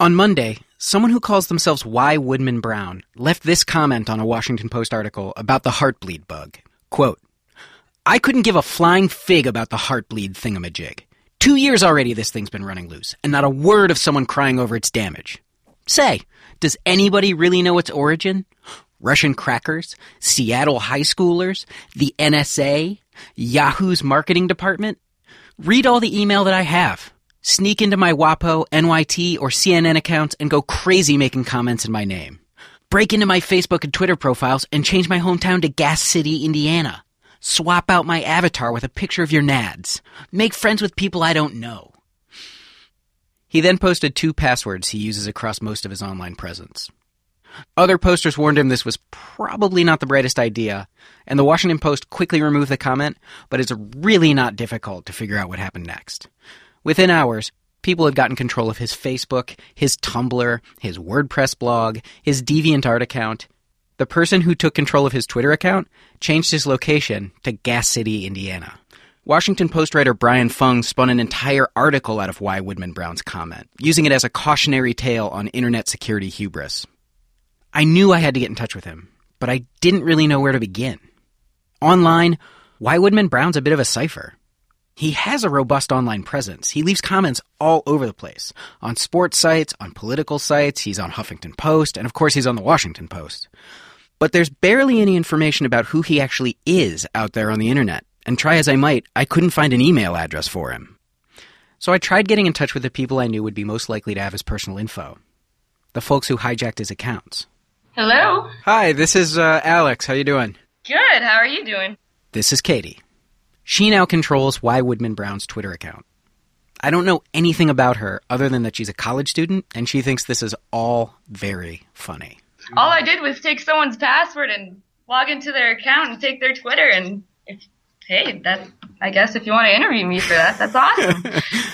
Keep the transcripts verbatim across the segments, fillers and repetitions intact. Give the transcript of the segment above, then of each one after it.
On Monday, someone who calls themselves Y. Woodman Brown left this comment on a Washington Post article about the heartbleed bug. Quote, I couldn't give a flying fig about the heartbleed thingamajig. Two years already this thing's been running loose, and not a word of someone crying over its damage. Say, does anybody really know its origin? Russian crackers? Seattle high schoolers? The N S A? Yahoo's marketing department? Read all the email that I have. Sneak into my WAPO, N Y T, or C N N accounts and go crazy making comments in my name. Break into my Facebook and Twitter profiles and change my hometown to Gas City, Indiana. Swap out my avatar with a picture of your nads. Make friends with people I don't know. He then posted two passwords he uses across most of his online presence. Other posters warned him this was probably not the brightest idea, and the Washington Post quickly removed the comment, but it's really not difficult to figure out what happened next. Within hours, people had gotten control of his Facebook, his Tumblr, his WordPress blog, his DeviantArt account. The person who took control of his Twitter account changed his location to Gas City, Indiana. Washington Post writer Brian Fung spun an entire article out of Y. Woodman Brown's comment, using it as a cautionary tale on internet security hubris. I knew I had to get in touch with him, but I didn't really know where to begin. Online, Y. Woodman Brown's a bit of a cipher. He has a robust online presence. He leaves comments all over the place. On sports sites, on political sites, he's on Huffington Post, and of course he's on the Washington Post. But there's barely any information about who he actually is out there on the internet, and try as I might, I couldn't find an email address for him. So I tried getting in touch with the people I knew would be most likely to have his personal info. The folks who hijacked his accounts. Hello? Hi, this is uh, Alex. How you doing? Good. How are you doing? This is Katie. She now controls Y. Woodman Brown's Twitter account. I don't know anything about her other than that she's a college student, and she thinks this is all very funny. All I did was take someone's password and log into their account and take their Twitter, and if, hey, that I guess if you want to interview me for that, that's awesome.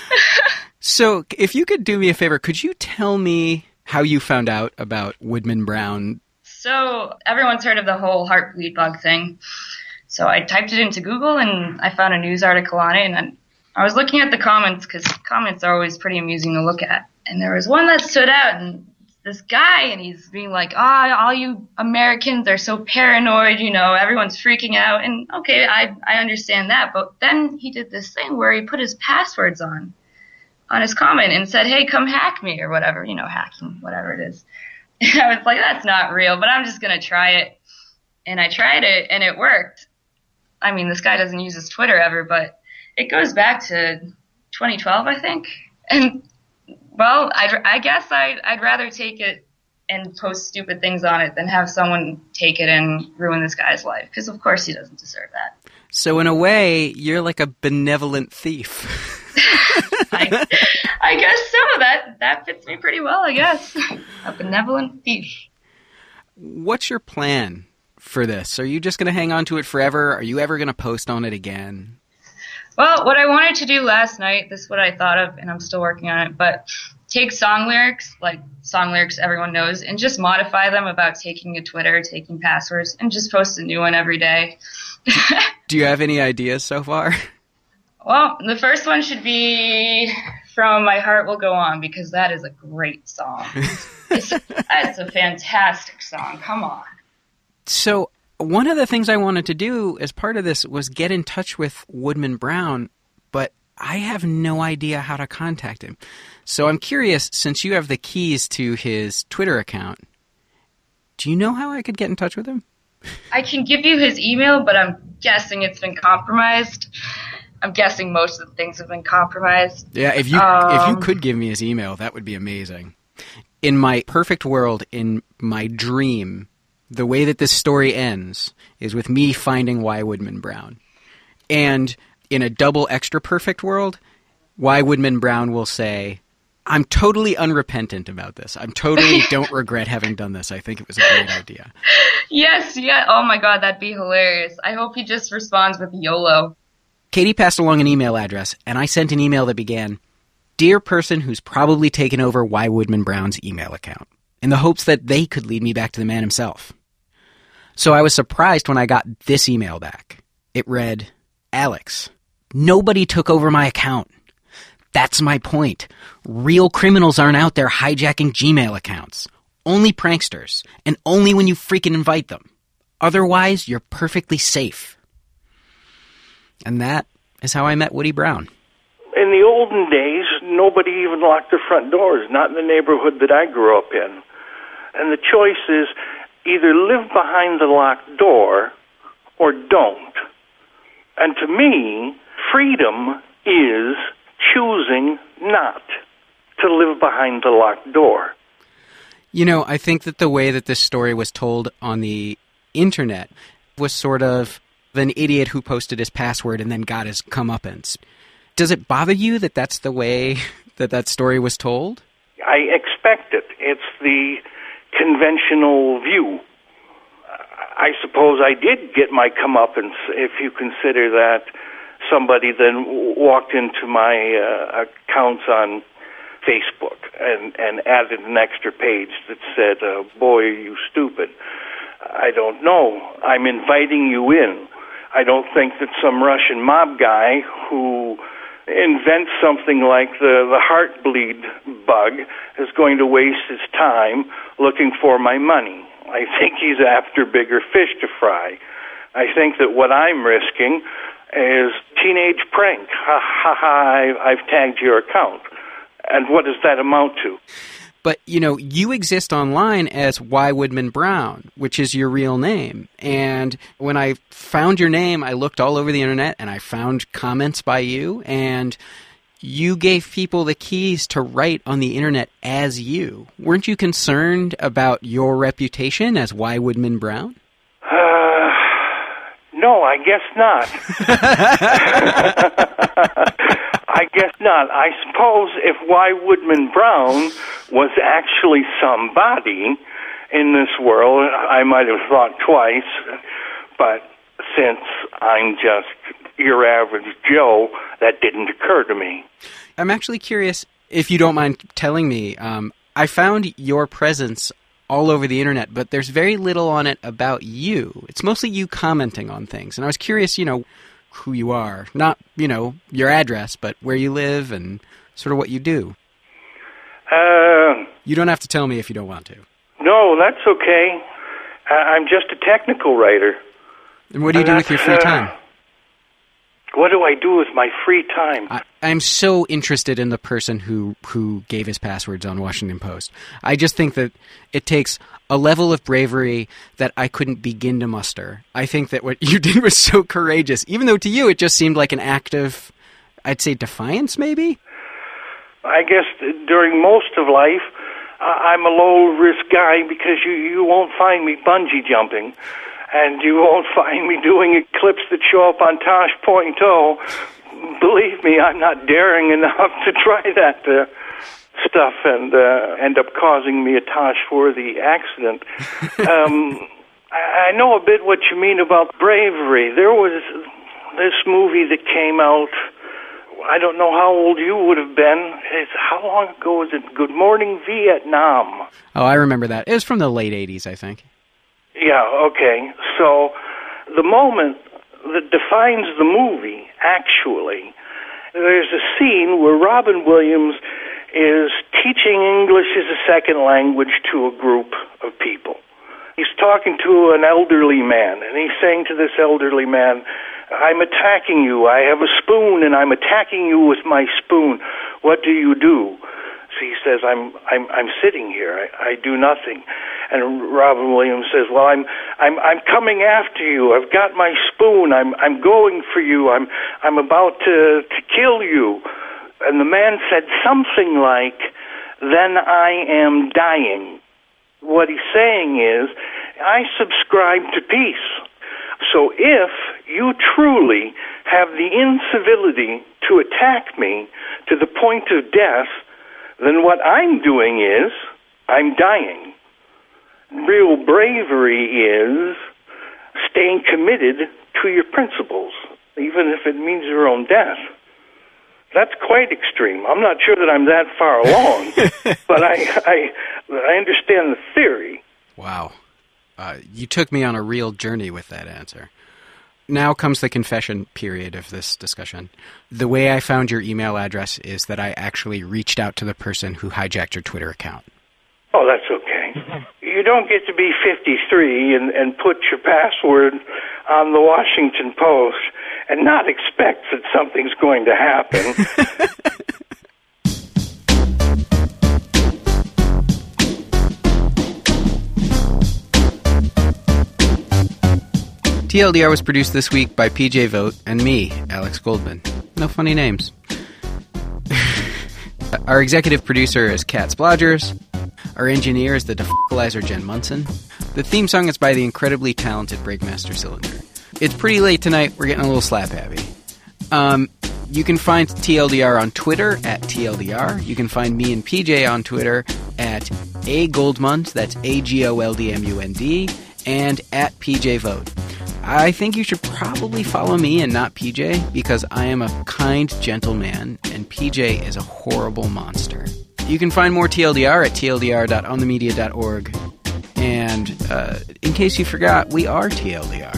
So, if you could do me a favor, could you tell me how you found out about Woodman Brown? So, everyone's heard of the whole heartbleed bug thing. So I typed it into Google and I found a news article on it, and then I was looking at the comments because comments are always pretty amusing to look at. And there was one that stood out, and this guy, and he's being like, ah, oh, all you Americans are so paranoid, you know, everyone's freaking out. And okay, I I understand that. But then he did this thing where he put his passwords on, on his comment and said, hey, come hack me or whatever, you know, hacking, whatever it is. And I was like, that's not real, but I'm just going to try it. And I tried it and it worked. I mean, this guy doesn't use his Twitter ever, but it goes back to twenty twelve, I think. And, well, I'd, I guess I'd, I'd rather take it and post stupid things on it than have someone take it and ruin this guy's life, because, of course, he doesn't deserve that. So, in a way, you're like a benevolent thief. I, I guess so. That, that fits me pretty well, I guess. A benevolent thief. What's your plan for this? Are you just going to hang on to it forever? Are you ever going to post on it again? Well, what I wanted to do last night, this is what I thought of, and I'm still working on it, but take song lyrics, like song lyrics everyone knows, and just modify them about taking a Twitter, taking passwords, and just post a new one every day. Do you have any ideas so far? Well, the first one should be from My Heart Will Go On, because that is a great song. It's, that's a fantastic song. Come on. So one of the things I wanted to do as part of this was get in touch with Woodman Brown, but I have no idea how to contact him. So I'm curious, since you have the keys to his Twitter account, do you know how I could get in touch with him? I can give you his email, but I'm guessing it's been compromised. I'm guessing most of the things have been compromised. Yeah, if you um, if you could give me his email, that would be amazing. In my perfect world, in my dream, the way that this story ends is with me finding Y. Woodman Brown. And in a double extra perfect world, Y. Woodman Brown will say, I'm totally unrepentant about this. I'm totally don't regret having done this. I think it was a great idea. Yes, yeah. Oh my God, that'd be hilarious. I hope he just responds with YOLO. Katie passed along an email address, and I sent an email that began, Dear person who's probably taken over Y. Woodman Brown's email account, in the hopes that they could lead me back to the man himself. So I was surprised when I got this email back. It read, Alex, nobody took over my account. That's my point. Real criminals aren't out there hijacking Gmail accounts. Only pranksters, and only when you freaking invite them. Otherwise, you're perfectly safe. And that is how I met Woody Brown. In the olden days, nobody even locked their front doors, not in the neighborhood that I grew up in. And the choice is either live behind the locked door or don't. And to me, freedom is choosing not to live behind the locked door. You know, I think that the way that this story was told on the internet was sort of an idiot who posted his password and then got his comeuppance. Does it bother you that that's the way that that story was told? I expect it. It's the conventional view. I suppose I did get my comeuppance, if you consider that somebody then walked into my uh, accounts on Facebook and, and added an extra page that said, uh, boy, are you stupid. I don't know. I'm inviting you in. I don't think that some Russian mob guy who invents something like the, the Heartbleed bug is going to waste his time looking for my money. I think he's after bigger fish to fry. I think that what I'm risking is teenage prank. Ha ha ha, I've tagged your account. And what does that amount to? But, you know, you exist online as Y. Woodman Brown, which is your real name. And when I found your name, I looked all over the internet and I found comments by you. And you gave people the keys to write on the internet as you. Weren't you concerned about your reputation as Y. Woodman Brown? Uh, no, I guess not. I guess not. I suppose if Y. Woodman Brown was actually somebody in this world, I might have thought twice. But since I'm just your average Joe, that didn't occur to me. I'm actually curious, if you don't mind telling me, um, I found your presence all over the internet, but there's very little on it about you. It's mostly you commenting on things. And I was curious, you know, who you are. Not, you know, your address, but where you live and sort of what you do. Uh, you don't have to tell me if you don't want to. No, that's okay. Uh, I'm just a technical writer. And what do you do with your free time? Uh, what do I do with my free time? I, I'm so interested in the person who, who gave his passwords on Washington Post. I just think that it takes a level of bravery that I couldn't begin to muster. I think that what you did was so courageous, even though to you it just seemed like an act of, I'd say, defiance, maybe? I guess during most of life, I'm a low-risk guy because you, you won't find me bungee jumping. And you won't find me doing eclipse that show up on Tosh Point oh. Believe me, I'm not daring enough to try that uh, stuff and uh, end up causing me a Tosh-worthy accident. um, I, I know a bit what you mean about bravery. There was this movie that came out, I don't know how old you would have been. It's, how long ago was it? Good Morning Vietnam. Oh, I remember that. It was from the late eighties, I think. Yeah, okay. So the moment that defines the movie, actually, there's a scene where Robin Williams is teaching English as a second language to a group of people. He's talking to an elderly man, and he's saying to this elderly man, I'm attacking you. I have a spoon, and I'm attacking you with my spoon. What do you do? So he says, I'm I'm I'm sitting here. I, I do nothing. And Robin Williams says, well, I'm I'm I'm coming after you. I've got my spoon. I'm I'm going for you. I'm I'm about to to kill you. And the man said something like, then I am dying. What he's saying is, I subscribe to peace. So if you truly have the incivility to attack me to the point of death, then what I'm doing is I'm dying. Real bravery is staying committed to your principles, even if it means your own death. That's quite extreme. I'm not sure that I'm that far along, but I, I, I understand the theory. Wow. Uh, you took me on a real journey with that answer. now comes the confession period of this discussion. The way I found your email address is that I actually reached out to the person who hijacked your Twitter account. Oh, that's okay. You don't get to be fifty-three and, and put your password on the Washington Post and not expect that something's going to happen. T L D R was produced this week by P J Vogt and me, Alex Goldman. No funny names. Our executive producer is Kat Splodgers. Our engineer is the defocalizer Jen Munson. The theme song is by the incredibly talented Breakmaster Cylinder. It's pretty late tonight. We're getting a little slap-happy. Um, you can find T L D R on Twitter at T L D R. You can find me and P J on Twitter at A Goldmund, that's A G O L D M U N D, and at P J Vogt. I think you should probably follow me and not P J, because I am a kind, gentle man, and P J is a horrible monster. You can find more T L D R at T L D R dot on the media dot org. And uh, in case you forgot, we are T L D R.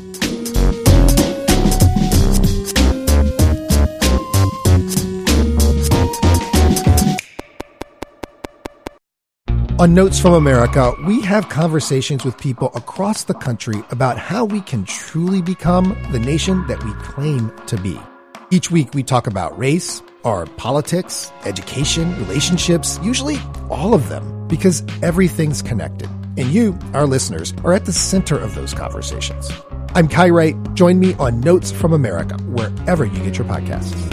On Notes from America, we have conversations with people across the country about how we can truly become the nation that we claim to be. Each week we talk about race, our politics, education, relationships, usually all of them, because everything's connected. And you, our listeners, are at the center of those conversations. I'm Kai Wright. Join me on Notes from America, wherever you get your podcasts.